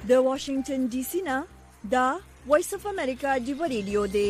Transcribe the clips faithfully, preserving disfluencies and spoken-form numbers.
د واشنگټن ډي سي نه دا وایس اف امریکا ډیو ریډیو دی.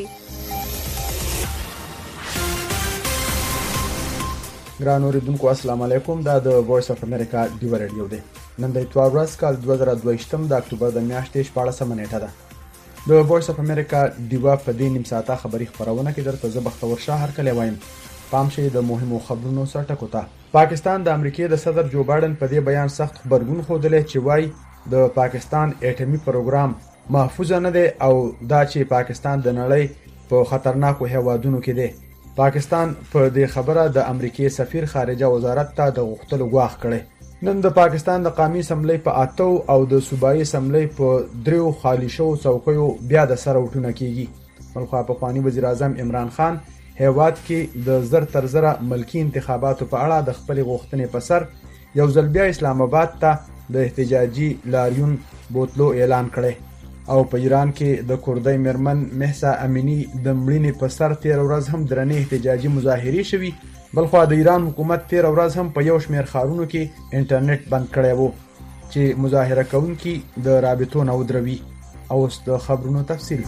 ګران اوریدونکو السلام علیکم. دا د وایس اف امریکا ډیو ریډیو دی. نن د اتوار ورځ کال دوه زره دوه ویشت د اکتوبر د میاشتې شپاړسمه نیټه ده. د وایس اف امریکا ډیو په دې نیم ساعته خبري خبرونه کې درته زه بختور شاه هر کله وایم. پام شي د مهمو خبرونو سره ټکوتا. پاکستان د امریکای د صدر جو بایدن په دې بیان سخت خبرګون خوده چې وای د پاکستان اټومي پروګرام محفوظ نه دی او دا چې پاکستان د نړۍ په خطرناکو هیوادونو کې دی. پاکستان په دې خبره د امریکای سفیر خارجه وزارت ته د غوښتلو غواخ کړي. نن د پاکستان د قومي اسمبلی په اتو او د صوبایي اسمبلی په دریو خالی شو څوکیو بیا د سره وټونه کیږي. ملخوا په خواني وزیر اعظم عمران خان هیواد کې د زر تر زره ملکی انتخاباتو په اړه د خپل غوښتنې په سر یو ځل بیا اسلام آباد ته د احتجاجي لاریون بوتلو اعلان کړي او په ایران کې د کوردی مرمن مهسا امینی د مړینې په سر تیر ورځ هم درنې احتجاجي مظاهرې شوي. بلخو د ایران حکومت تیر ورځ هم په یو شمېر ښارونو کې انټرنیټ بند کړی وو چې مظاهره کوونکي د رابطو نه ودروي. اوس د خبرونو تفصیل.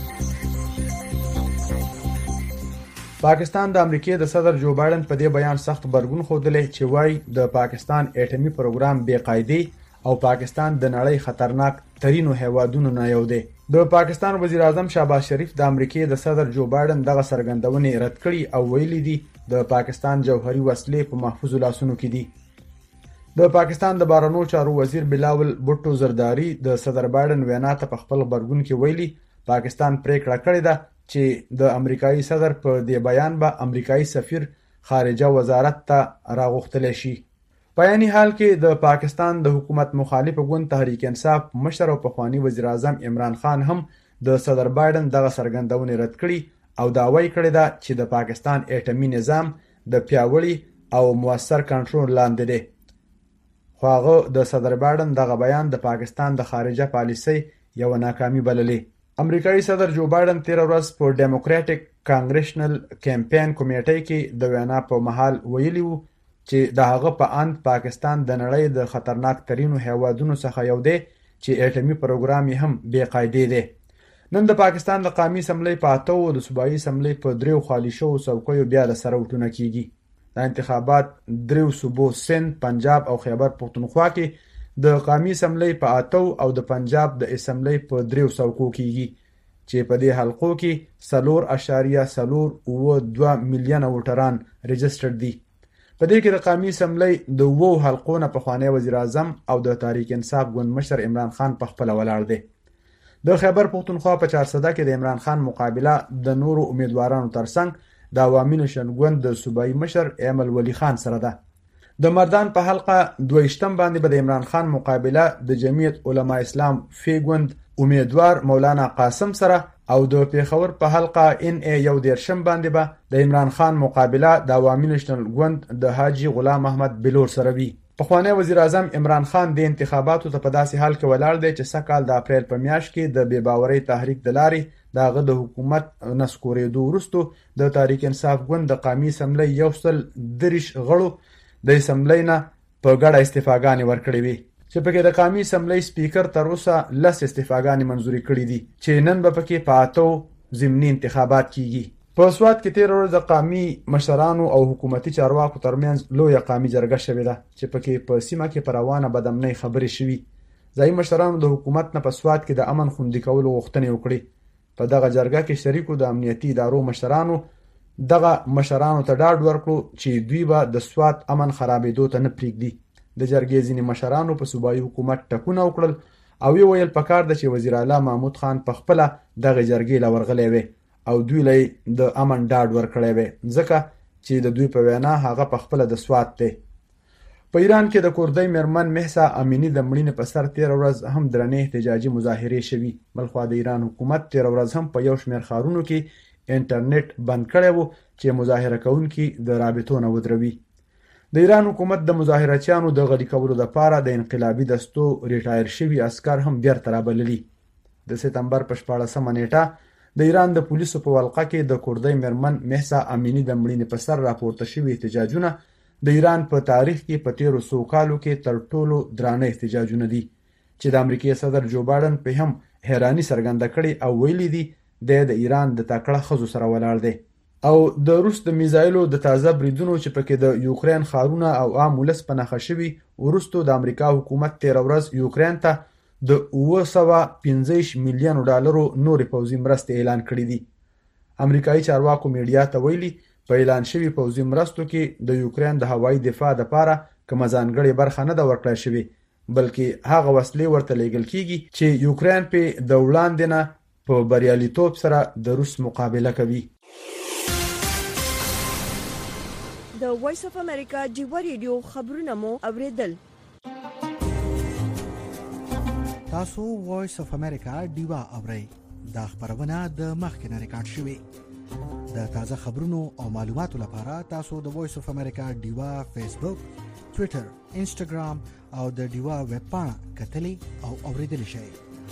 پاکستان د امریکای د صدر جو بایدن په دې بیان سخت خبرګون خوده چې وای د پاکستان اټومي پروګرام بې قاعده او پاکستان د نړۍ خطرناک ترینو هیوادونو نه یو دی. د پاکستان وزیر اعظم شهباز شریف د امریکای د صدر جو بایدن دغه څرګندونې رد کړي او ویلي دي د پاکستان جوهري وسلې په محفوظ لاسونو کې دي. د پاکستان د بهرنیو چارو وزیر بلاول بوټو زرداری د صدر بایدن وینا ته په خپل خبرګون کې ویلي پاکستان پریکړه کړې ده چې د امریکایي صدر په دې بیان به امریکایي سفیر خارجه وزارت ته راغوښتل شي. په یعنی حال کې د پاکستان د حکومت مخالف ګوند تحریک انصاف مشر او پخوانی وزیر اعظم عمران خان هم د صدر بایدن دغه څرګندونې رد کړي او داوی کړی ده چې د پاکستان اټومي نظام د پیاوړي او موثر کنټرول لاندې دی. خو هغه د صدر بایدن دغه بیان د پاکستان د خارجه پالیسۍ یو ناکامي بللې. امریکایي صدر جو بایدن تیر ورځ په ډیموکراټیک کانګریشنل کمپاین کمیټې کې د وینا په محل ویلي وو چې د هغه په اند پاکستان د نړۍ د خطرناک ترینو هیوادونو څخه یو دی چې اټومي پروګرام یې هم بې قاعده دی. نن د پاکستان د قومي اسمبلی په اتو او د صوبایي اسمبلی په دریو خالی شو څوکیو بیا د سره وټونه کیږي. د انتخابات دریو صوبو سند، پنجاب او خیبر پختونخوا کې د قومي اسمبلی په اتو او د پنجاب د اسمبلی په دریو څوکو کیږي چې په دې حلقو کې څلور اشاریه څلور اوه دوه میلیونه ووټران رجسټرډ دي. په دې کې د قومي اسمبلی د اوو حلقو نه پخوانی وزیر اعظم او د تحریک انصاف ګوند مشر عمران خان په خپله ولاړ دی. د خیبر پختونخوا په چارسده کې د عمران خان مقابله د نورو امیدوارانو ترڅنګ د عوامي نشن ګوند د صوبایي مشر ایمل ولی خان سره ده. د مردان په حلقه دویشتم باندې به د عمران خان مقابله د جمعیت علما اسلام فی ګوند امیدوار مولانا قاسم سره او د پیښور په حلقه ان ای یو دیرشم باندې به د عمران خان مقابله د عوامي نشنل ګوند د حاجی غلام احمد بلور سره وي. پخوانی وزیر اعظم عمران خان د انتخاباتو ته په داسې حال کې ولاړ دی چې سږ کال د اپریل په میاشت کې د بې باورۍ تحریک د لارې د هغه د حکومت نسکورېدو وروسته د تحریک انصاف ګوند د قومي اسمبلی یو سل دېرش غړو د اسمبلی نه په ګډه استعفاګانې ورکړې وي چې پکې د قومي اسمبلی سپیکر تر اوسه لس استعفاګانې منظوري کړي دي چې نن به پکې په اتو ضمني انتخابات کیږي. په سوات کې تیر ورځ د قومي مشرانو او حکومتي چارواکو ترمنځ لویه قومي جرګه شوې ده چې پکې په سیمه کې پر روانه بدامنۍ خبرې شوي. ځایي مشرانو د حکومت نه په سوات کې د امن خوندي کولو غوښتنې وکړي. په دغه جرګه کې شریکو د امنیتي ادارو مشرانو دغه مشرانو ته ډاډ ورکړو چې دوی به د سوات امن خرابېدو ته نه پرېږدي. د جرګې ځینې مشرانو په صوبایي حکومت ټکونه وکړل او وی ویل پکار ده چې وزیر اعلی محمود خان په خپله دغه جرګې له ورغلی وي او دوی له د امن ډاډ ورکړی وي ځکه چې د دوی په وینا هغه په خپله د سوات دی. په ایران کې د کوردی مرمن مهسا امینی د مړینې په سر تیر ورځ هم درنې احتجاجي مظاهرې شوي. بلخوا د ایران حکومت تیر ورځ هم په یو شمېر ښارونو کې انټرنیټ بند کړی و چې مظاهره کوونکي د رابطو نه ودروي. د ایران حکومت د مظاهرچیانو د غلي کولو لپاره د انقلابي دستو ریټایر شوي عسکر هم بیرته رابللي. د سپتمبر په شپاړسمه نیټه د ایران د پولیسو په ولقه کې د کوردی مرمن مهسا امینی د مړینې په سر راپورته شوي احتجاجونه د ایران په تاریخ کې په تیرو څو کالو کې تر ټولو درانه احتجاجونه دي چې د امریکای صدر جو بایدن په هم حیرانی څرګنده کړې او ویلي دي د ایران د تکړه ښځو سره ولاړ دی. او د روس د میزایلو د تازه بریدونو چې پکې د یوکرين ښارونه او عام ولس په نښه شوي وروسته د امریکا حکومت تېره ورځ یوکرين ته د اوه سوه پنځه ویشت میلیونو ډالرو نورې پوځي مرستې اعلان کړي دي. امریکایي چارواکو میډیا ته ویلي په اعلان شوي پوځي مرستو کې د یوکرين د هوایي دفاع دپاره کومه ځانګړې برخه نه ده ورکړل شوې، بلکې هغه وسلې ورته لیږل کیږي چې یوکرين پې د وړاندې نه په بریالیتوب سره د روس مقابله کوي. د وایس اف امریکا ډیوا ریډیو خبرونه مو اوریدل. تاسو وایس اف امریکا ډیوا اورئ. دا خبرونه د مخکنه ریکارډ شوې. د تازه خبرونو او معلوماتو لپاره تاسو د وایس اف امریکا ډیوا فیسبوک، ټوئیټر، انسټاګرام او د ډیوا ویب پاڼه کتلی او اوریدلی شئ.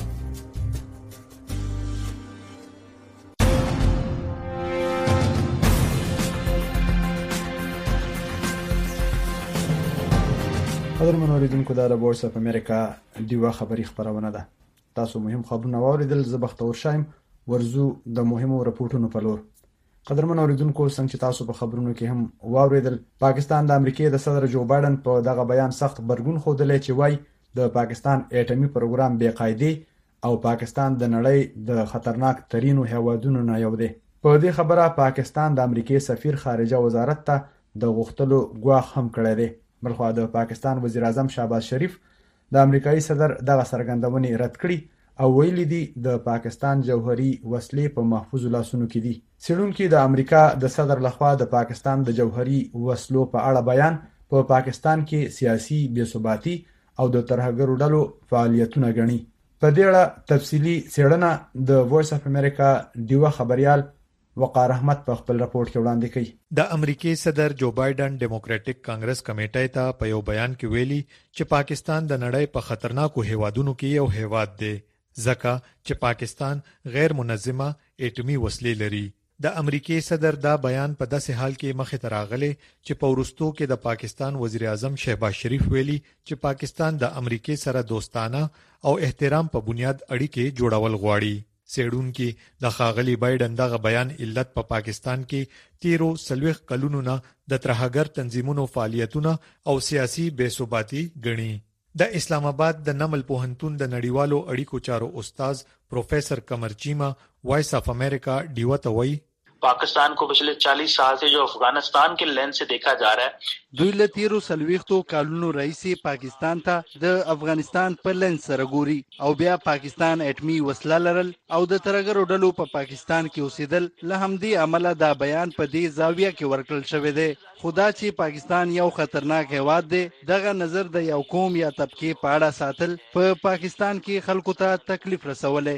قدرمن اوریدونکو، دا د وایس اف امریکا ډیوا خبری خبرونه ده. تاسو مهم خبرونه واوریدل. زه بختور شایم. ورزو د مهمو رپورټونو په لور. قدرمن اوریدونکو، څنګه چې تاسو په خبرونو کې هم واوریدل، پاکستان د امریکای د صدر جو بایدن په دغه بیان سخت برګون خوده چې وای د پاکستان اټومي پروګرام بې قاعده او پاکستان د نړۍ د خطرناک ترینو هیوادونو نه یو دی. په دې خبره پاکستان د امریکای سفیر خارجه وزارت ته د غوښتلو غواخ هم کړی دی. بلخوا د پاکستان وزیر اعظم شهباز شریف د امریکایي صدر دغه څرګندونې رد کړي او ویلي دي د پاکستان جوهري وسلې په محفوظ لاسونو کې دي. څېړونکي د امریکا د صدر لخوا د پاکستان د جوهري وسلو په اړه بیان په پا پاکستان کې سیاسي بې ثباتي او د ترهګرو ډلو فعالیتونه ګڼي. په دې اړه تفصیلي څېړنه د وایس اف امریکا ډیوا خبريال وقار احمد په خپل راپورټ کې وړاندې کړي. د امریکای صدر جو بایدن ډیموکراټک کانګرس کمیټې ته په یو بیان کې ویلي چې پاکستان د نړۍ په خطرناکو هیوادونو کې یو هیواد دی ځکه چې پاکستان غیر منظمه اټومي وسلې لري. د امریکای صدر دا بیان په داسې حال کې مخې ته راغلی چې په وروستو کې د پاکستان وزیر اعظم شهباز شریف ویلي چې پاکستان د امریکای سره دوستانه او احترام په بنیاد اړیکې جوړول غواړي. سیډونکي د خاغلی بایدن دغه بیان علت په پا پاکستان کې تیرو سلويخ کلونو نه د ترهګر تنظیمونو فعالیتونه او سیاسي بې ثباتي ګڼي. د اسلام آباد د نمل پوهنتون د نړیوالو اړیکو چارو استاد پروفیسر قمر چیما وایس اف امریکا ډیوا ته وایي पाकिस्तान को पिछले चालीस साल से जो अफगानिस्तान के लेंस से देखा जा रहा है. دوی له تیرو سلويختو کالونو رئیسي پاکستان ته د افغانستان په لنس سره ګوري او بیا پاکستان اټمي وسله لرل او د ترګرو ډلو په پا پاکستان کې اوسېدل. له همدې عمله دا بیان په دې زاویه کې ورکړل شوی دی. خدا چې پاکستان یو خطرناک هیواد دی، دغه نظر د یو قوم یا طبقه په اړه ساتل په پا پاکستان کې خلکو ته تکلیف رسولې.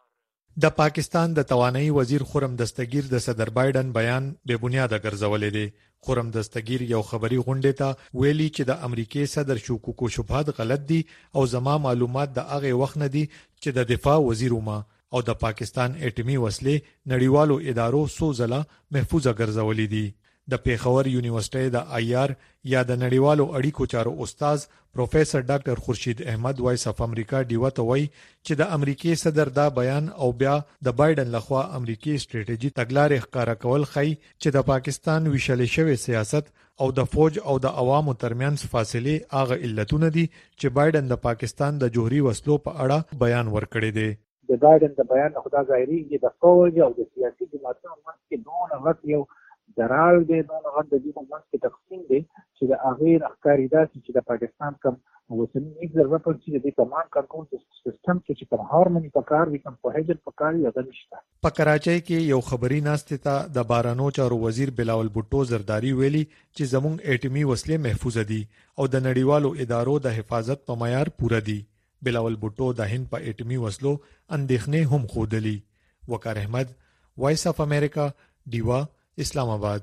د پاکستان د توانایي وزیر خرم دستگیر د صدر بایدن بیان بے بنیاده ګرځولې دي. خرم دستگیر یو خبري غونډه ته ویلي چې د امریکای صدر شکوکو شبهات غلط دي او زما معلومات د هغه وخت نه دي چې د دفاع وزیر ومه او د پاکستان اټومي وسلې نړیوالو ادارو سوزله محفوظه ګرځولې دي. د پیښور یونیورسيټي د آی آر یا د نړیوالو اړیکو چارو استاد پروفیسر ډاکټر خورشید احمد وایس اف امریکا ډیوا ته وایي چې د امریکای صدر دا بیان او بیا د بایدن لخوا امریکای ستراتیژي تګلارې ښکارا کول خي چې د پاکستان ویشل شوی سیاست او د فوج او د عوامو ترمنځ فاصله هغه علتونه دي چې بایدن د پاکستان د جوهري وسلو په اړه بیان ورکړی دی. د بایدن د بیان خدا ظاهري د فوج او د سیاسي جماعتونو منځ کې دوه غټ یو درال دی، دوه غټ د دې منځ کې تقسیم دی چې د هغه ښکاری دا چې د پاکستان کوم وسنی یک ضربه پر چې د کمان کنټرول سیستم چې کوم هارمونی پکار وي کوم کوهیجن پکار وي هغه نشته. په کراچۍ کې یو خبري ناشته ته د بارانو چارو وزیر بلاول بوټو زرداری ویلي چې زموږ اټومي وسلې محفوظ دي او د نړیوالو ادارو د حفاظت په معیار پوره دي. بلاول بوټو د هند په اټومي وسلو اندېښنې هم خودلی. وقار احمد وایس اف امریکا ډیوا اسلام آباد.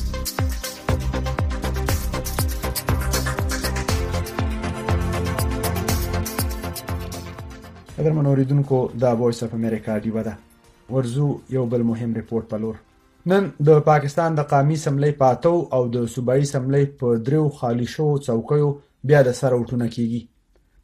اگر من اوریدونکو دا وایس اف امریکا ډیوا ده. ورزو یو بل مهم ریپورت پلور. نن د پاکستان د قومي سملې پاتو او د صوبایي سملې په دریو خالی شو څوکیو بیا د سره وټونه کیږي.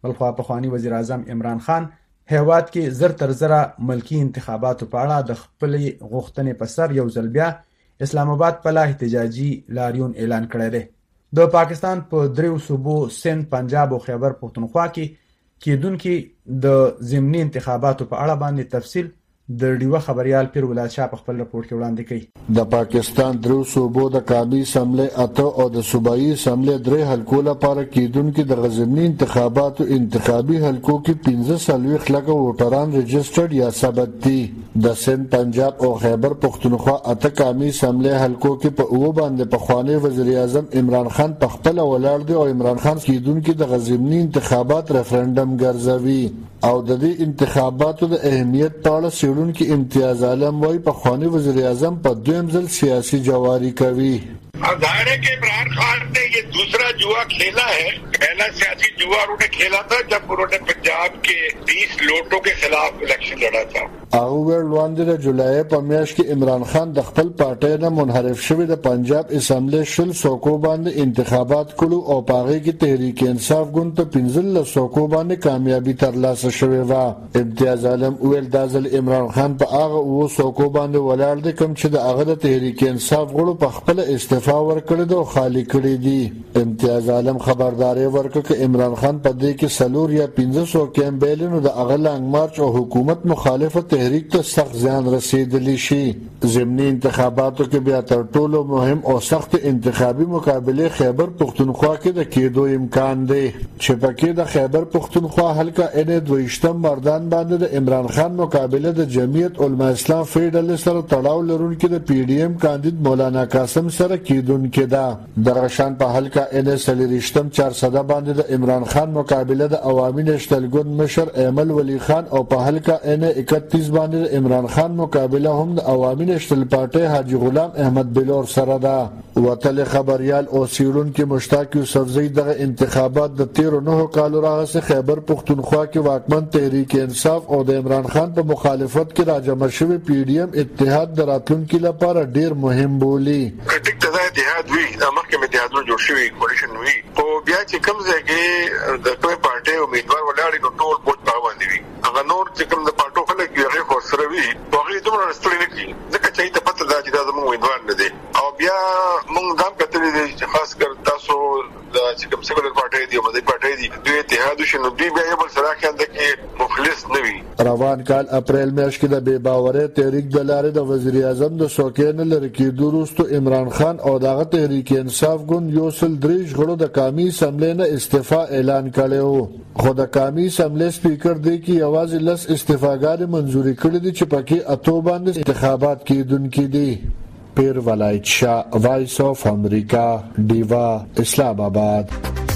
بلخوا پخوانی وزیر اعظم عمران خان هیواد کې زر تر زره ملکی انتخاباتو په اړه د خپلې غوښتنې په سر یو ځل بیا اسلام آباد په لا احتجاجي لاریون اعلان کړی دی. د پاکستان په دریو صوبو سند، پنجاب او خیبر پښتونخوا کې کېدونکي د ضمني انتخاباتو په اړه باندې تفصیل د ډیوه خبريال پیر ولایت شاه په خپل رپورت کې وړاندې کړي. د پاکستان درو صوبو د قومي اسمبلی اته او د صوبایي اسمبلی درې حلقو لپاره کېدونکي د غزنی انتخاباتو انتخابي حلقو کې پنځه څلوېښت لکه ووټران رجسټرډ یا ثبت دي. د سند، پنجاب او خیبر پښتونخوا اته قومي اسمبلی حلقو کې په اوه باندې پخوانی وزیر اعظم عمران خان په خپل ولاړ دی او عمران خان کېدونکي د غزنی انتخابات ریفرندم ګرځوي او د دې انتخاباتو د اهمیت په اړه څېړونکي امتیاز عالم وايي پخوانی وزیر اعظم په دویم ځل سیاسي جواری کوي. ظاہر ہے کہ عمران خان نے یہ دوسرا جوا کھیلا ہے. پہلا سیاسی جوا انہوں نے کھیلا تھا جب انہوں نے پنجاب کے تیس لوٹوں کے خلاف الیکشن لڑا تھا. هغه ویل وړاندې د جولای په میاشت کې عمران خان د خپل پارټۍ نه منحرف شوی د پنجاب اسمبلی شل سوکو باندې انتخابات کړو او په هغې کې تحریک انصاف ګوند په پنځلس سوکو باندې کامیابي ترلاسه شوې وه. امتیاز عالم ویل دا ځل عمران خان په هغه اووه سوکو باندې ولاړ دی کوم چې د هغه د تحریک انصاف غړو په خپله استعفا ورکړې ده او خالي کړي دي. امتیاز عالم خبرداری ورکړه چې عمران خان په دې کې څلور یا پنځه سوکې هم بایلي نو د هغه لانګ مارچ او حکومت مخالفت تحریک ته سخت زیان رسیدلی شي. ضمني انتخاباتو کې بیا تر ټولو مهم او سخت انتخابي مقابله خیبر پښتونخوا کې د کېدو امکان دی چې پکې د خیبر پښتونخوا حلقه ان دویشتم مردان باندې د عمران خان مقابله د جمعیت علما اسلام فیډرل سره تړاو لرونکي د پی ډی ایم کاندید مولانا قاسم سره کېدونکې ده. د غشان په حلقه ان څلوېښتم چارسده باندې د عمران خان مقابله د عوامي نېشنل ګوند مشر ایمل ولی خان او په حلقه ان اکتیس باندې عمران خان مقابله هم د عوامي نېشنل پارټۍ حاجی غلام احمد بلور سره ده. وتل خبريال او سیړونکي مشتاق یوسفزئی دغه انتخابات د تیرو نهو کالو راهیسې خیبر پښتونخوا کې واکمن تحریک انصاف او د عمران خان په مخالفت کې راجمع شوی پی ډی ایم اتحاد د راتلونکي لپاره ډیر مهم بولي. کټیک ته اتحاد وی مخکې اتحادونه جوړ شوي کولیشن وی او بیا چې کوم ځای کې د کومې پارټۍ امیدوار ولاړ نو ټول بوج باندې وي. هغه نور چې کوم د پارټو خلک یې هغه سره وي هغه دومره رستوري نه کوي ځکه چې ته پته ده چې دا زموږ امیدوار نه دی. او بیا موږ دا کتلې دي چې خاص کر تاسو د چې کوم سیکولر پارټۍ دی او د پارټۍ دی دوی اتحاد شنو دوی بیا یو بل سره خیال ده کې مخلص نه وي. روان کال اپریل میاشت کې د بې باورۍ تحریک د لارې د وزیر اعظم د څوکۍ نه لرې کېدو وروسته عمران خان او دغه تحریک انصاف ګوند یو سل درې غړو د قومي اسمبلی نه استعفا اعلان کړی و خو د قومي اسمبلی سپیکر دی کې یوازې لس استعفاګانې منظوري کړي دي چې پکې اتو باندې انتخابات کېدونکي دي. پیر ولایت شاه، وایس آف امریکا، ډیوا، اسلام آباد.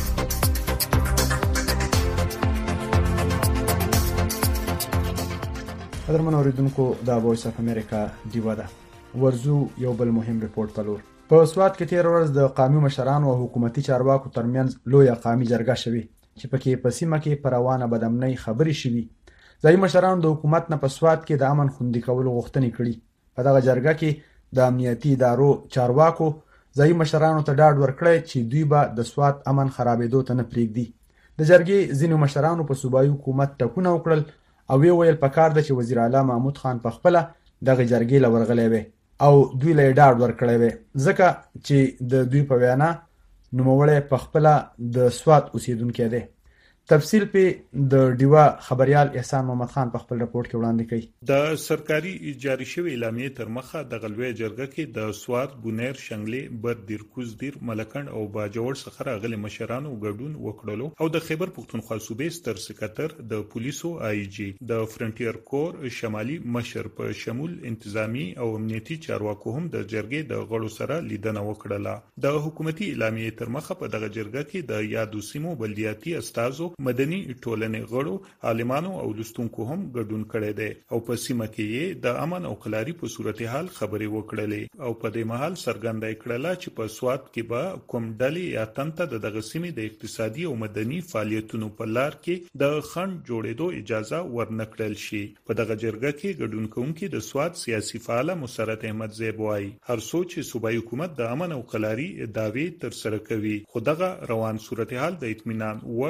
قدرمن اوریدونکو دا وایس اف امریکا ډیوا ده. ورزو یو بل مهم ریپورت په لور. په سوات کې تیر ورځ د قومي مشرانو او حکومتي چارواکو ترمنځ لویه قومي جرګه شوې چې پکې په سیمه کې پر روانه بدامنۍ خبرې شوې. ځایي مشرانو د حکومت نه په سوات کې د امن خوندي کولو غوښتنې کړي. په دغه جرګه کې د امنیتي ادارو چارواکو ځایي مشرانو ته ډاډ ورکړی چې دوی به د سوات امن خرابېدو ته نه پرېږدي. د جرګې ځینو مشرانو په صوبایي حکومت ټکونه وکړل او وی ویل پکار ده چې وزیر اعلی محمود خان په خپله دغه جرګې له ورغلی وی او دوی له یې ډاډ ورکړی وی ځکه چې د دوی په وینا نوموړی په خپله د سوات اوسیدونکی دی. تفصیل په د ډیوا خبريال احسان محمد خان په خپل رپورت کې وړاندې کړي. د سرکاري جاری شوی اعلامیې تر مخه د غلوی جرګه کې د سوات، بونیر، شنګلې، بردیر، کوزدیر، ملکند او باجوړ څخه راغلي مشرانو ګډون وکړلو او د خیبر پښتونخوا صوبې ستر سکرټر، د پولیسو آی جی، د فرنټیر کور شمالي مشر په شمول انتظامی او امنیتي چارواکو هم د جرګې د غړو سره لیدنه وکړه. د حکومتي اعلامیې تر مخه په دغه جرګه کې د یادو سیمو بلدیاتي استازو، مدني ټولنې غړو، عالمانو او لستونکو هم ګډون کړی دی او په سیمه کې د امن او کلاري په صورتحال خبرې وکړلې او په دې مهال څرګنده کړله چې په سوات کې به کوم ډلې یا تنته د دغه سیمې د اقتصادي او مدني فعالیتونو په لار کې د خنډ جوړېدو اجازه ورنکړل شي. په دغه جرګه کې ګډون کوونکي د سوات سیاسي فعال مسرت احمد زیب وایي هر څو چې صوبایي حکومت د امن او کلاري دعوی تر سره کوي خو دغه روان صورتحال د اطمینان وړ نه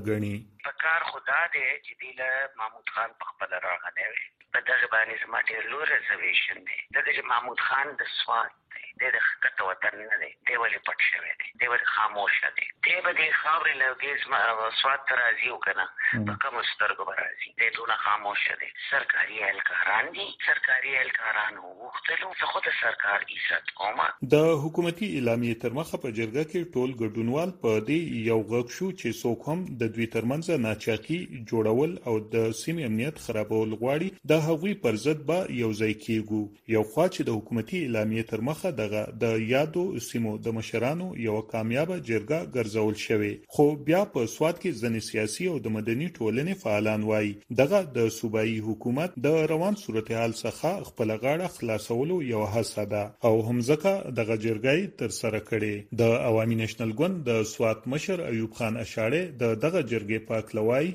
ګڼي. پکار خدا دې چې د محمود خان په خپل راغلی وي په دغه باندې زما ډېر لوی ریزرویشن دی. دغه چې محمود خان د سوات دی، دی د ښکته وطن نه دی، دی ولې پټ شوی دی، دی ولې خاموشه دی، دی به دې خاورې لوګې سوات ته راځي او که نه په کومو سترګو به راځي، دی دونه خاموشه دی. سرکاري اهلکاران دي، سرکاري اهلکاران وغوښتلو زه خو د سرکار عزت کوم. د حکومتي اعلامیې تر مخه په جرګه کې ټول ګډونوال په دې یو غږ شو چې څوک هم د دوی ترمنځ ناچاقي جوړول او د سیمې امنیت خرابول غواړي د هغوی پر ضد به یو ځای کېږو. یو خوا چې د حکومتي اعلامیې تر مخه دغه د یادو سیمو د مشرانو یو کامیابه جرګه ګرځول شوې، خو بیا په سواد کې ځینې سیاسي او د مدني ټولنې فعالان وایي دغه د صوبایي حکومت د روان صورتحال څخه خپل غاړه خلاصولو یو هڅه ده او همځکه دغه جرګه تر سره کړي. د عوامي نېشنل ګوند د سواد مشر ایوب خان اشاړه د دغه جرګې پاک لوای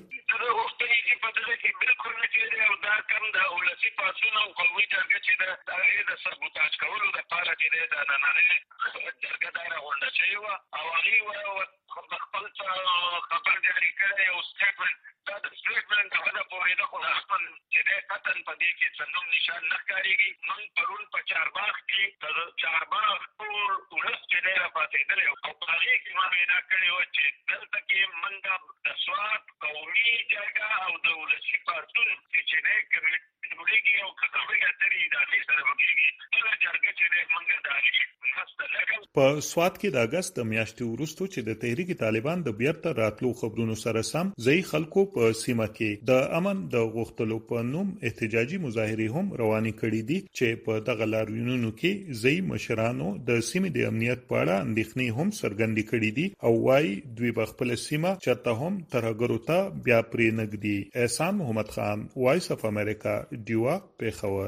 پاسونه او قومي جرګه چې د هغې د سربوتاج کولو دپاره چې دی د نننۍ جرګه دا راغونډه شوې وه او هغې د خپل خبر جاري کړی یو سټیټمنټ. دا د سټیټمنټ هغه د پورېده خو د خپل چې دی قطن په دې کې څه نوم نشان نه ښکارېږي. موږ پرون په چارباغ کې د چارباغ ټول ولس چې دی راپاڅېدلی او په هغې کې ما وینا کړې وه چې دلته کې موږ د سوات قومي جرګه او د ولسي پاڅون چې دی کمیټې جوړېږي او که خبرې اترې ادارې سره وکړېږي دغه جرګه چې دی موږ د هغې مرسته نه کوو. په سوات کې د اګست د میاشتې وروستو چې د تحریک طالبان د بیرته راتلو خبرونو سره سم ځایي خلکو په سیمه کې د امن د غوښتلو په نوم احتجاجي مظاهرې هم روانې کړې دي چې په دغه لاریونونو کې ځایي مشرانو د سیمې د امنیت په اړه اندېښنې هم څرګندې کړې دي او وايي دوی به خپله سیمه چېرته هم ترهګرو ته بیا پرې نه ږدي. احسان محمد خان، وایس اف امریکا، ډیوا، پیښور.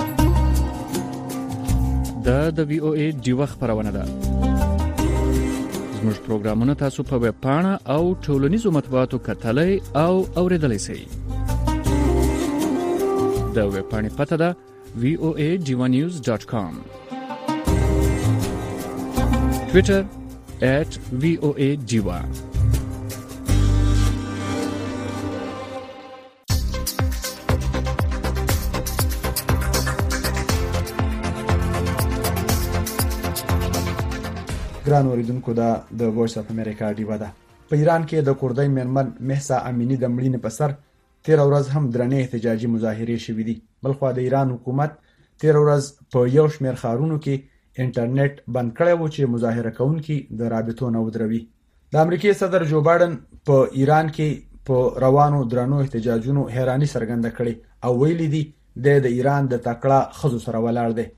دا د وی او ای ډیوا خبرونه ده. زموږ پروګرامونه تاسو په ویب پاڼه او ټولنیزو مطبوعاتو کتلای او اوریدلای شئ. د ویب پاڼې پته ده وی او ای ډیوا نیوز ډاټ کام. ټویټر at وی او ای ډیوا. ګران اوریدونکو دا د وایس اف امریکا ډیوا ده. په ایران کې د کوردۍ میرمن مهسا امینی د مړینې په سر تیر ورځ هم درنې احتجاجي مظاهرې شوې دي. بلخوا د ایران حکومت تیر ورځ په یو شمېر ښارونو کې انټرنیټ بند کړی و چې مظاهره کوونکي د رابطو نه ودروي. د امریکای صدر جو بایدن په ایران کې په روانو درنو احتجاجونو حیراني څرګنده کړې او ویلي دي د ایران د تکړه ښځو سره ولاړ دی.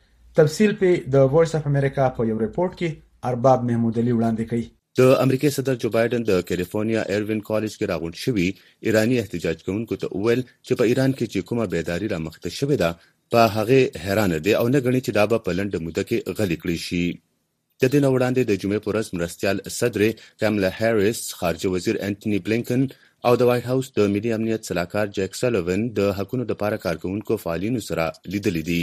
تفصیل په د وایس اف امریکا په یو ریپورت کې ارباب محمود علي وړاندې کوي. د امریکای صدر جو بایدن د کالیفورنیا ایروین کالج کې راغونډ شوی ایرانی احتجاج کوونکو ته وویل چې په ایران کې چې کومه بیداری را مخته شوې ده په هغه حیران دي او نه غني چې دا به په لنډه موده کې غلي کړی شي. د دې نه وړاندې د جمعې پر ورځ مرستيال صدر کاملا هریس، خارجه وزیر انټونی بلینکن او د وایټ هاوس د ملي امنیت صلاحکار جیک سلوون د حقوقو لپاره کارکونکو فعالینو سره لیدل دي.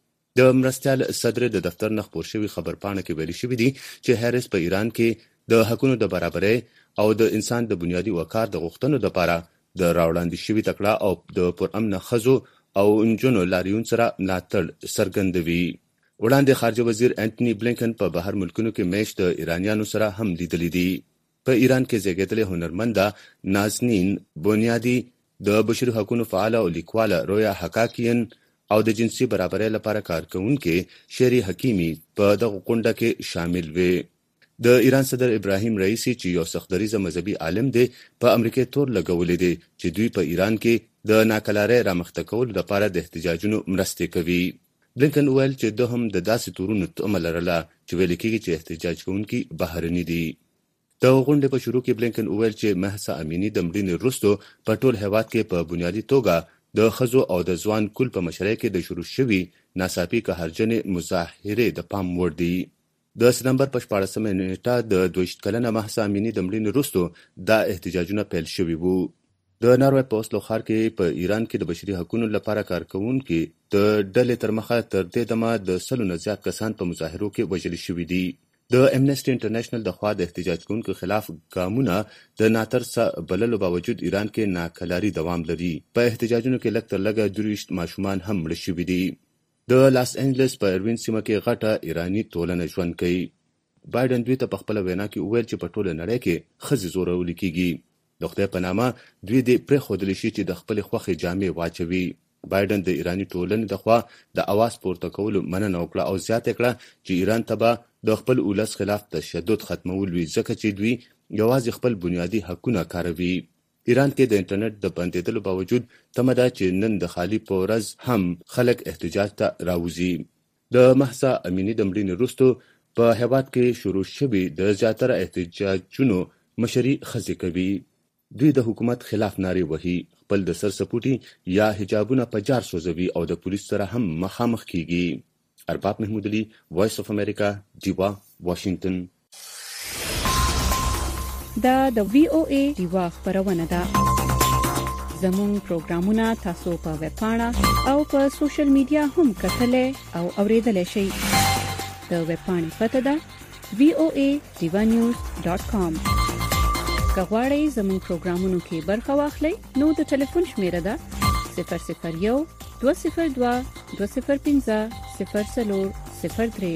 د مرستيال صدر د دفتر نه خبر شوی خبر پاڼه کې ویل شوی دی چې هریس په ایران کې د حقوقو د برابرۍ او د انسان د بنیادي وقار د غوښتنو لپاره د راوړاندې شوی تکړه او د پرامن خزو او انجونو لاریون سره ملاتړ څرګندوي. وړاندې خارجه وزیر انټونی بلینکن په بهر ملکونو کې میشت د ایرانیانو سره هم لیدلې دي. په ایران کې زیږیدلې هنرمنده نازنین بنیادی د بشري حقوقو فعال او لیکواله رویا حقاقین او د جنسي برابرۍ لپاره کارکونکي شری حکیمی په دغه غونډه کې شامل وي. د ایران صدر ابراهیم رئیسی چې یو سختدریزه مذهبي عالم دی په امریکا تور لګولې دي چې دوی په ایران کې د ناکلارۍ رامخته کولو لپاره د احتجاجونو مرسته کوي. بلینکن ویل چې د هم د داسې تورونو تمه لرله چې ویل کېږي چې احتجاج کوونکي بهرني دي. د غونډې په شروع کې بلینکن ویل چې مهسا امینی د مړینې وروسته په ټول هیواد کې په بنیادي توګه د خزو او د ځوان کول په مشرۍ کې د شروع شوی ناڅاپي قهرجنې مظاهرې د پام وړ دي. د سپتمبر په شپاړسمه نیټه د دویشت کلنه مهسا امینی د مړینې وروسته دا احتجاجونه پیل شوي وو. د ناروې په اوسلو ښار کې په ایران کې د بشري حقوقو لپاره کارکونکي د ډلې تر مخه تر دې دمه د سلو نه زیات کسان په مظاهرو کې وژل شوي دي. د امنیسټي انټرنیشنل د خوا د احتجاج کوونکو خلاف ګامونه د ناترسه بللو باوجود ایران کې ناکلاري دوام لري. په احتجاجونو کې لږ تر لږه درویشت ماشومان هم مړه شوي دي. د لاس انجلس په اروین سیمه کې غټه ایراني ټولنه ژوند کوي. بایدن دوی ته په خپله وینا کې وویل چې په ټوله نړۍ کې ښځې زورولې کیږي. د خدای په نامه دوی دې پرېښودلی شي چې د خپلې خوښې جامې واچوي. بایدن د ایراني ټولنې د خوا د اواز پورته کولو مننه وکړه او زیاته کړه چې ایران ته به د خپل ولس خلاف تشدد ختمول وي ځکه چې دوی یوازې خپل بنیادي حقونه کاروي. ایران کې د انټرنیټ د بندېدلو باوجود تمه ده چې نن د خالي په ورځ هم خلک احتجاج ته راوځي. د مهسا امینی د مړینې وروسته په هېواد کې شروع شوي د زیاتره احتجاجونو مشري ښځې کوي. دوی د حکومت خلاف نارې وهي، خپل د سر سپوټي یا حجابونه په جار سوځوي او د پولیس سره هم مخامخ کیږي. ارباب محمود علي، وایس اف امریکا، ډیوا، واشنگټن. دا د وی او ای ډیوا خبرونه ده. زموږ پروګرامونه تاسو په ویب پاڼه او په سوشل میډیا هم کتلای او اوریدلای شئ. د ویب پاڼې پته ده وی او ای ډیوا نیوز ډاټ کام. که غواړئ زموږ پروګرامونو کې برخه واخلئ نو د ټلیفون شمیره ده صفر صفر یو دوه صفر دوه دوه صفر پنځه صفر څلور صفر درې.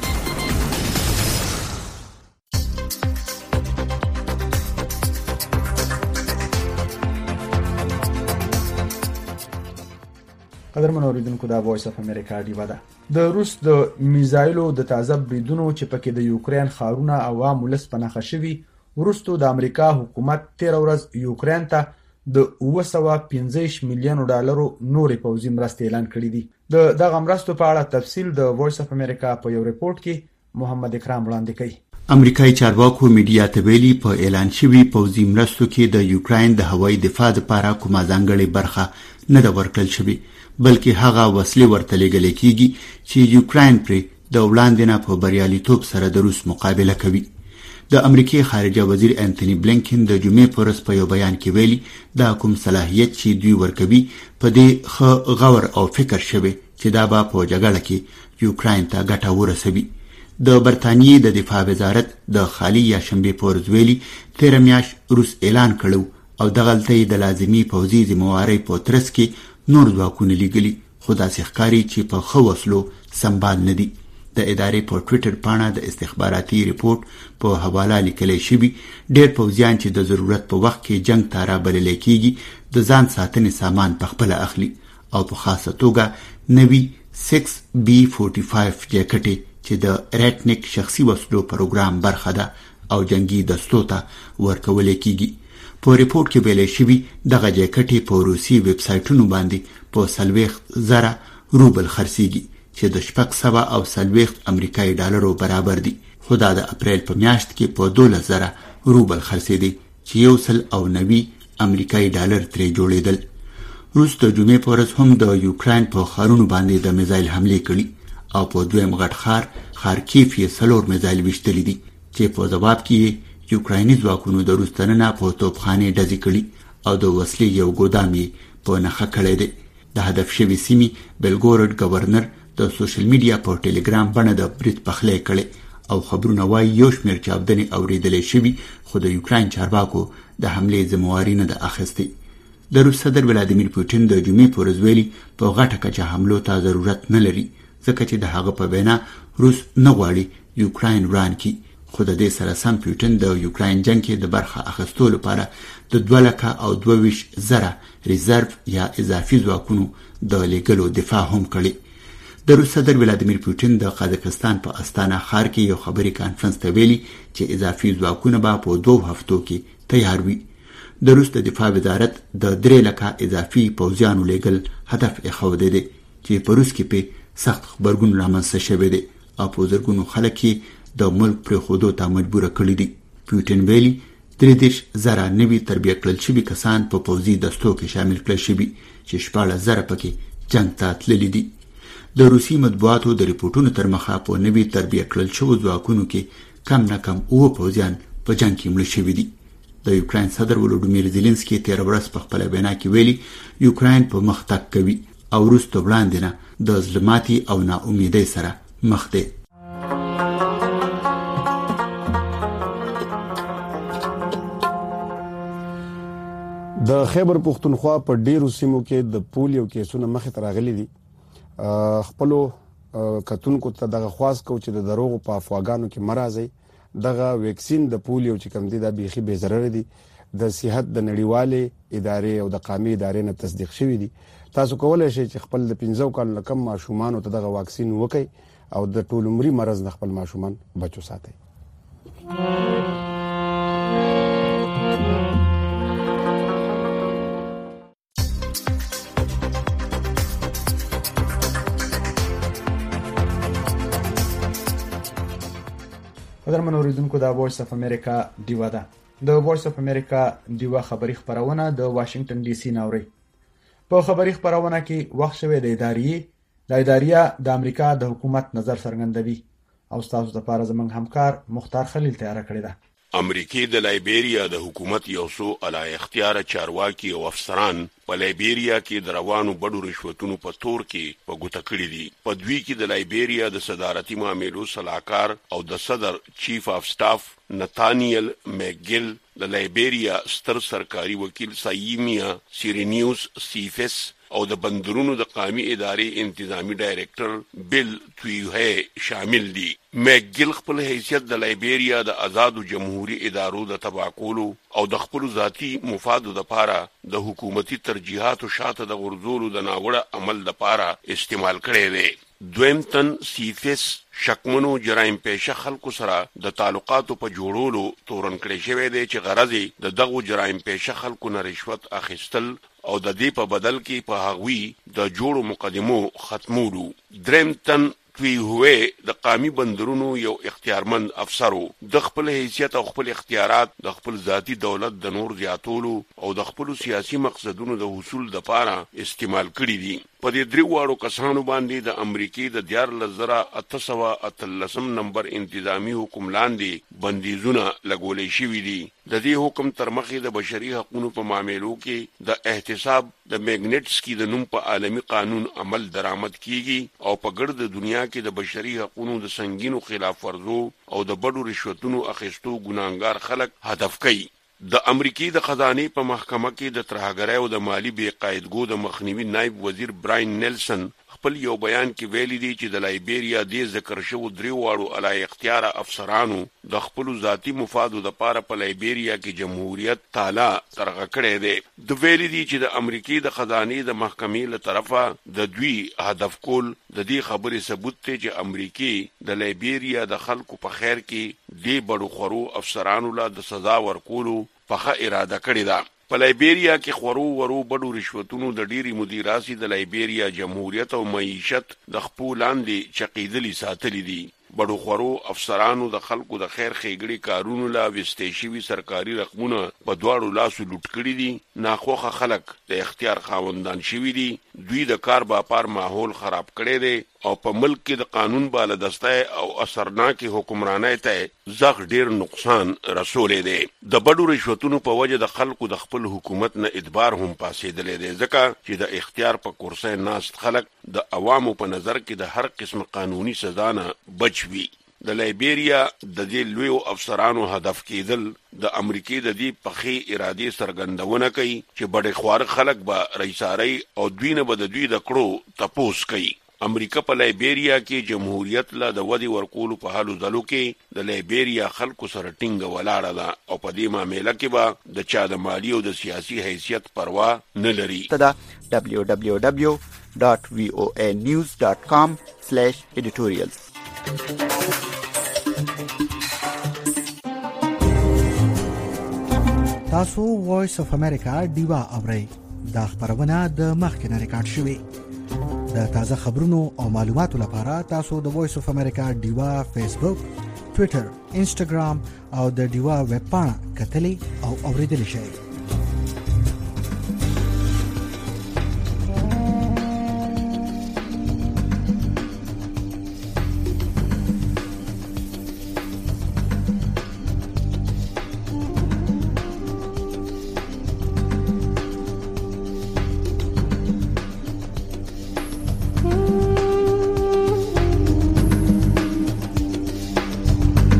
قدرمن اوریدونکو دا وایس اف امریکا ډیوا ده. د روس د میزایلو د تازه بریدونو چې پکې د یوکرين ښارونه او عام ولس په نښه شوي وروسته د امریکا حکومت تیر ورځ یوکرين ته د اوه سوه پنځه ویشت میلیونو ډالرو نورې پوځي مرستې اعلان کړې دي. د دغه مرستو په اړه تفصیل د وایس اف امریکا په یو ریپورت کې محمد اکرام وړاندې کوي. امریکایي چارواکو میډیا ته ویلي په اعلان شوي پوځي مرستو کې د یوکرين د هوایي دفاع لپاره کومه ځانګړې برخه نه ده ورکړل شوې، بلکې هغه وسلې ورته لېږل کیږي چې یوکرين پرې د وړاندې نه په بریالیتوب سره د روس مقابله کوي. د امریکای خارجه وزیر انټونی بلینکن د جمعې پر ورځ په یو بیان کې ویلي دا کوم صلاحیت چې دوی ورکوي په دې ښه غور او فکر شوی چې دا به په جګړه کې یوکرين ته ګټه ورسوي. د برتانیې د دفاع وزارت د خالي یا شنبې پر ورځ ویلي تیره میاشت روس اعلان کړو او دغلته یې د لازمي پوځي ذمہوارۍ په ترڅ کې نور ځواکونه لیږلي، خو داسې ښکاري چې په ښه وسلو سمبال نه دي. د ادارې په ټویټر پاڼه د استخباراتي ریپورت په حواله لیکلی شوي ډېر پوځیان چې د ضرورت په وخت کې جنگ ته رابللی کیږي د ځان ساتنې سامان پخپله اخلي او په خاصه توګه نوي سکس بی فورټي فایف جاکټې چې د ریټنیک شخصي وسلو پروګرام برخه ده او جنگي دستو ته ورکولی کیږي. په ریپورت کې ویلی شوي دغه جاکټې په روسي ویب سایټونو باندې په څلوېښت زره روبل خرڅیږي چې د شپږ سوه او څلوېښت امریکایي ډالرو برابر دي، خو دا د اپریل په میاشت کې په دولس زره روبل خرڅېدي چې یو سل او نوي امریکایي ډالر ترې جوړېدل. روس د جمعې په ورځ هم د یوکرين په ښارونو باندې د میزایل حملې کړي او په دویم غټ ښار خارکیف یې څلور میزایل ویشتلي دي چې په ځواب کې یوکرایني ځواکونو د روس دننه په توپخانې ډزې کړي او د وسلې یو ګودام یې په نښه کړی دی. د هدف شوي سیمې بلګورډ گورنر د سوشل میډیا په ټلګرام باندې د برید پخلی کړي او خبرونه وایي یو شمېر چاودنې اورېدلې شوي خو د یوکراین چارواکو د حملې ذمہواري نه ده اخیستې. د روس صدر ولادیمیر پوتین د جمعې په ورځ ویلي په غټه کچه حملو ته ضرورت نه لري ځکه چې د هغه په وینا روس نه غواړي یوکراین وران کړي، خو د دې سره سم پوتین د یوکراین جنگ کې د برخه اخیستو لپاره د دوه لکه او دوه ویشت زره ریزرف یا اضافي ځواکونو د لیږلو دفاع هم کړې. د روس صدر ولادیمیر پوتین د قازقستان په استانه ښار کې یو خبري کانفرنس ته ویلي چې اضافي ځواکونه به په دوه هفتو کې تیار وي. د روس د دفاع وزارت د درې لکه اضافي پوځیانو لیږل هدف ایښودی دی چې په روس کې په سخت خبرګون رامنځته شوی دی او په زرګونو خلک یې د ملک پرېښودو ته مجبوره کړي دي. پوتین ویلي درې دېرش زره نوي تربیه کړل شوي کسان په پوځي دستو کې شامل کړل شوي چې شپاړس زره پکې جنګ ته تللي دي. د روسي مطبوعاتو د ریپورتونو تر مخه په نوي تربیه کړل شوو ځواکونو کې کم نه کم اووه پوځیان په جنګ کې مړه شوي دي. د یوکراین صدر ولودیمیر زيلنسکي تیر ورځ په خپل بیان کې ویلي یوکراین په مخ تګ کوي او روس ته وړاندې نه د ظلماتي او ناامیدۍ سره مخ دی. د خیبر پختونخوا په ډیرو سیمو کې د پولیو کیسونه مخې ته راغلي دي. خپلو کتونکو ته دغه خواست کو چې د دروغ په افواګانو کې مرزي دغه ویکسین د پولیو چې کوم دي د بيخي به ضرر دي د صحت د نړیوالې ادارې او د قومي ادارې نه تصدیق شوی دي. تاسو کولای شئ چې خپل د پنځو کال کم ماشومان ته دغه واکسین وکړي او د ټول عمرې مرز نه خپل ماشومان بچو ساتي. قدرمن اوریدونکو د وایس اف امریکا دیوا ده. د وایس اف امریکا دیوا خبری خبرونه د واشنگټن ډي سي نوري. په خبری خبرونه کې وخت شوه د ادارې د ادارې د امریکا د حکومت نظر څرګندوي او تاسو د پاره زمنګ همکار مختار خلیل تیار کړی ده. امریکای د لایبیریا د حکومت یو څو اعلی اختیار چارواکي او افسران په لایبیریا کې د روانو بډو رشوتونو په تور کې په ګوته کړی دي. په دوی کې د لایبیریا د صدارتي معاملو صلاحکار او د صدر چیف اف سټاف نتانیل میګل، د لایبیریا ستر سرکاري وکیل سایمیا سیرینیوس سیفس او د بندرونو د قومي ادارې انتظامی ډایریکټر بیل تویوه شامل دي. میګل خپل حیثیت د لایبیریا د آزادو جمهوریت ادارو د تباکولو او د خپل ذاتی مفادو د پاره د حکومتي ترجیحاتو شاته د غرزولو د ناوړه عمل د پاره استعمال کړي دي. دویمتن سیفس شکمنو جرایم پیشه خلکو سره د تعلقاتو په جوړولو تورن کړی شوی دی چې غرض د دغه جرایم پیشه خلکو نه رشوت اخیستل او د دې په بدل کې په هغوی د جوړو مقدمو ختمولو. درمتن توی هوه د قومي بندرونو یو اختیارمند افسرو د خپل حیثیت او خپل اختیارات د خپل ذاتی دولت د نور زیاتولو او د خپل سیاسي مقصدونو د حصول د پاره استعمال کړی دي. په دې درې واړو کسانو باندې د امریکای د دیار لزرا اتسوا اتلسم نمبر انتظامی حکم لاندې بندیزونه لګولې شوې دي. د دې حکم تر مخې د بشري حقوقو په معاملو کې د احتساب د میګنټسکی د نوم په عالمی قانون عمل درآمد کیږي او په ګرد دنیا کې د بشري حقوقو د سنگینو خلاف ورزو او د بډو رشوتونو اخیستو ګناګار خلک هدف کوي. د امریکای د خزانه په محکمه کې د ترهګرۍ او د مالی بې قاعدګو د مخنیوي نائب وزیر براین نیلسن خپل یو بیان کې ویلي دي چې د لایبیریا د ذکر شوی درې واړو اعلی اختیار افسرانو د خپل ذاتی مفادو د پاره په لایبیریا کې جمهوریت تعالی ترغه کړی دی. د ویلي دي چې د امریکای د خزانه د محکمې له طرفه د دوی هدف کول د دې خبرې ثبوت دی چې امریکای د لایبیریا د خلکو په خیر کې د بډو خورو افسرانو له د سزا ورکولو په اراده کړی ده. په لایبیریا کې خورو ورو بډو رشوتونو د ډيري مدیراسي د لایبیریا جمهوریت او معیشت د خپل لاندې چقیدلی ساتلی دي. بډو خورو افسرانو د خلکو د خیر خېګړي کارونو لا وستېشوي سرکاري رقمونه په دواړو لاسو لوټ کړي دي. ناخوخه خلک د اختیار خاوندان شوي دي. دوی د کار باپار ماحول خراب کړي دي او په ملک کې د قانون بالادسته او اثرناک حکمرانۍ ته زغ ډیر نقصان رسولې دي. د بډو رشوتونو په وجه د خلکو د خپل حکومت نه ادبار هم پاسېدلې دي ځکه چې د اختیار په کرسۍ ناست خلک د عوامو په نظر کې د هر قسم قانوني سزا نه بچ وي. د لایبیریا د دې لوی افسرانو هدف کېدل د امریکای د دې پخې ارادې څرګندونه کوي چې بډې خوار خلک به رئیساري او دوی نه به د دوی د کړو تپوس کوي. امریکا په لایبیریا کې جمهوریت لا د ودی ورکول په حالو ځلو کې د لایبیریا خلکو سره ټینګ ولاړه ده او په دې معاملې کې به د چا د مالی او د سیاسي حیثیت پروا نه لري. تدا دبليو دبليو دبليو ډاټ وی او ای نیوز ډاټ کام سلیش ایډیټوریالز. تاسو وایس اف امریکا دیوا اورئ. دا خبرونه د مخکنه ریکارډ شوې. د تازه خبرونو او معلوماتو لپاره تاسو د وایس اف امریکا دیوا فیسبوک، ټوئیټر، انسټاګرام او د دیوا ویب پاڼه کتلې او اوریدلې شئ.